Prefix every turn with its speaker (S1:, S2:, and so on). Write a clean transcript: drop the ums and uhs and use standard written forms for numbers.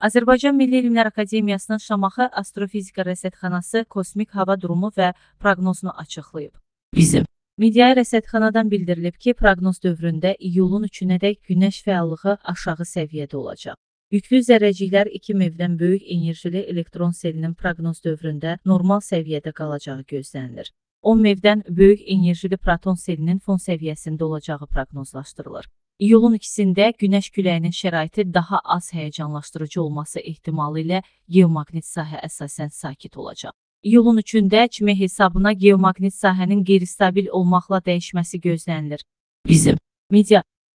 S1: Azərbaycan Milli Elmlər Akademiyasının Şamaxı Astrofizika Rəsədxanası kosmik hava durumu və proqnozunu açıqlayıb. Bizim Mediaya rəsədxanadan bildirilib ki, proqnoz dövründə iyulun 3-ədək günəş fəallığı aşağı səviyyədə olacaq. Yüklü zərrəciklər 2 MeV-dən böyük enerjili elektron selinin proqnoz dövründə normal səviyyədə qalacağı gözlənilir. 10 MeV-dən böyük enerjili proton selinin fon səviyyəsində olacağı proqnozlaşdırılır. İyulun 2-də günəş küləyinin şəraiti daha az həyəcanlaşdırıcı olması ehtimalı ilə geomaqnit sahə əsasən sakit olacaq. İyulun 3-də CME hesabına geomaqnit sahənin qeyri-stabil olmaqla dəyişməsi gözlənilir. Bizim Media